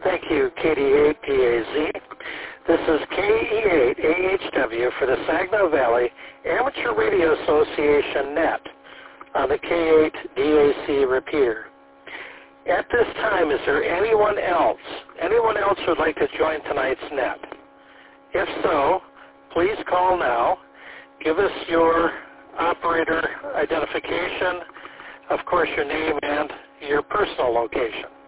Thank you, KD8PAZ. This is KE8AHW for the Saginaw Valley Amateur Radio Association net on the K8DAC repeater. At this time, is there anyone else who would like to join tonight's net? If so, please call now. Give us your operator identification, of course your name and your personal location.